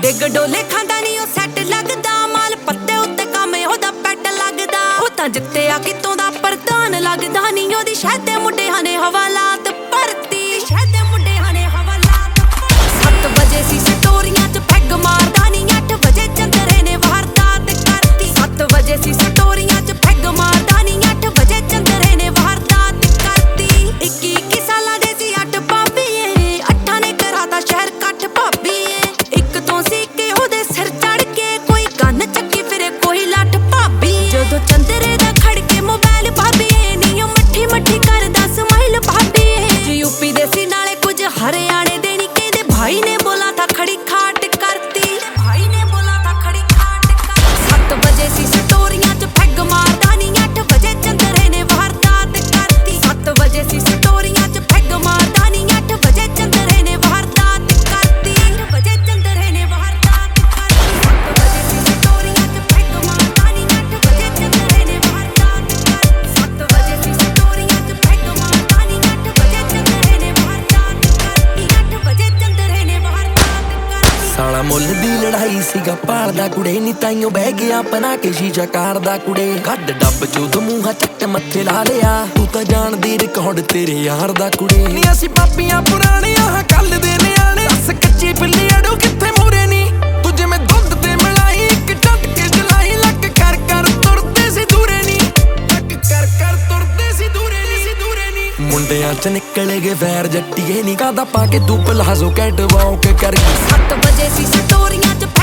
ਡਿੱਗ ਡੋਲੇ ਖਾਂਦਾ ਨਹੀਂ ਉਹ ਸੈੱਟ ਲੱਗਦਾ, ਮਾਲ ਪੱਤੇ ਉੱਤੇ ਕੰਮ ਉਹਦਾ ਪੈਟ ਲੱਗਦਾ। ਉਹ ਤਾਂ ਜਿੱਤਿਆ ਕਿਤੋਂ ਦਾ ਪ੍ਰਧਾਨ ਲੱਗਦਾ ਨਹੀਂ, ਉਹਦੀ ਸ਼ਹਿਦ ਦੇ ਮੁੰਡਿਆਂ ਨੇ ਹਵਾਲਾਤ ਭਰਤੀ, ਸ਼ਹਿਦ ਦੇ ਮੁੰਡਿਆਂ ਨੇ ਹਵਾਲਾਤ ਭਰਤੀ। 7 ਵਜੇ ਸੀ ਸਟੋਰੀਆਂ 'ਚ ਪੈਗ ਮਾਰਦਾ ਨਹੀਂ, 8 ਵਜੇ ਚੰਦਰੇ ਨੇ ਵਾਰਦਾਤ ਕਰਤੀ। 7 ਵਜੇ ਸੀ ਸਟੋਰੀਆਂ 'ਚ ਪੈਗ ਮਾਰਦਾ ਨਹੀਂ, 8 ਵਜੇ ਚੰਦਰੇ ਨੇ ਵਾਰਦਾਤ ਕਰਤੀ। 21 ਸਾਲਾਂ ਦੇ ਸੀ 8 ਭਾਬੀਏ, 8 ਨੇ ਕਰਾਤਾ ਸ਼ਹਿਰ ਕੱਟ ਭਾਬੀਏ। ਇੱਕ ਤੋਂ ਸੀ ਕਿ ਉਹਦੇ ਸਿਰ ਚੜ ਕੇ ਕੋਈ ਕੰਨ ਚੱਕੀ ਫਿਰੇ ਕੋਈ ਲੱਠ ਭਾਬੀ। ਜਦੋਂ ਚੰਦਰੇ ਦਾ ਖੜ ਕੇ ਮੋਬਾਈਲ ਭਾਬੀਏ ਨੀ ਉਹ ਮੱਠੀ ਮੱਠੀ ਕਰਦਾ ਸਮਾਈਲ ਭਾਬੀਏ। ਯੂਪੀ ਦੇ ਸੀ ਨਾਲੇ ਕੁਝ ਹਰਿਆਣੇ ਦੇ ਨੀ, ਕਹਿੰਦੇ ਭਾਈ ਨੇ ਬੋਲਾ ਤਾਂ ਖੜੀ ਖਾਟ ਕਰਤੀ, ਭਾਈ ਨੇ ਬੋਲਾ ਤਾਂ ਖੜੀ ਖਾਟ ਕਰਤੀ। 7 ਵਜੇ ਸੀ ਸਟੋਰੀਆਂ 'ਚ ਪੈਗ ਮਾਰਦਾ ਨੀ, 8 ਵਜੇ ਚੰਦਰੇ ਨੇ ਵਾਰਦਾਤ ਕਰਤੀ। 7 ਵਜੇ ਸੀ ਸਟੋਰੀਆਂ 'ਚ ਪੈਗ ਮਾਰਦਾ ਨੀ, 8 ਵਜੇ ਚੰਦਰੇ ਨੇ ਵਾਰਦਾਤ ਕਰਤੀ। 8 ਵਜੇ ਚੰਦਰੇ ਨੇ ਵਾਰਦਾਤ ਕਰਤੀ। 7 ਵਜੇ ਸੀ ਸਟੋਰੀਆਂ 'ਚ ਪੈਗ ਮਾਰਦਾ ਨੀ, 8 ਵਜੇ ਚੰਦਰੇ ਨੇ ਵਾਰਦਾਤ ਕਰਤੀ। 7 ਵਜੇ ਸੀ ਸਟੋਰੀਆਂ 'ਚ ਪੈਗ ਮਾਰਦਾ ਨੀ, 8 ਵਜੇ ਚੰਦਰੇ ਨੇ ਵਾਰਦਾਤ ਕਰਤੀ। 8 ਵਜੇ ਚੰਦਰੇ ਨੇ ਵਾਰਦਾਤ ਕਰਤੀ। ਸਾਲਾ ਮੁੱਲ ਦੀ ਲੜਾਈ ਸੀਗਾ ਭਾਲਦਾ ਕੁੜੇ ਨੀ, ਤਾਈਓ ਬਹਿ ਗਿਆ ਬਣਾ ਕੇ ਸ਼ੀਸ਼ਾ ਕਾਰਦਾ ਕੁੜੇ। ਕੱਢ ਡੱਬ ਚੋਂ ਦਮੂਹਾ ਚੱਟ ਮੱਥੇ ਲਾ ਲਿਆ, ਤੂੰ ਤਾਂ ਜਾਣਦੀ ਰਿਕਾਰਡ ਤੇਰੇ ਯਾਰ ਦਾ ਕੁੜੇ। ਨੀ ਅਸੀਂ ਪਾਪੀਆਂ ਪੁਰਾਣੀਆਂ ਹਾਂ ਕੱਲ ਦੇ ਨਿਆਣੇ, ਦੱਸ ਕੱਚੀ ਬਿੱਲੀ ਅੜੋ ਕਿੱਥੇ ਮੂਰੇ ਨੀ। ਤੂੰ ਜਿਵੇਂ ਦੁੱਧ ਤੇ ਮਲਾਈ ਇੱਕ ਡੱਟ ਕੇ ਜਲਾਈ, ਲੱਕ ਕਰ ਕਰ ਤੁਰਦੇ ਸੀ ਦੂਰੇ ਨੀ, ਲੱਕ ਕਰ ਕਰ ਤੁਰਦੇ ਸੀ ਦੂਰੇ ਨੀ, ਸੀ ਦੂਰੇ ਨੀ। ਮੁੰਡਿਆਂ 'ਚ ਨਿਕਲ ਗਏ ਵੈਰ ਜੱਟੀਏ ਨੀ, ਕਾਦਾ ਪਾ ਕੇ ਤੂੰ ਪਲਾਜ਼ੋ ਕੈਟ ਵਾਕ ਕਰ ਗਈ। 7 ਵਜੇ ਸੀ ਸਟੋਰੀਆਂ 'ਚ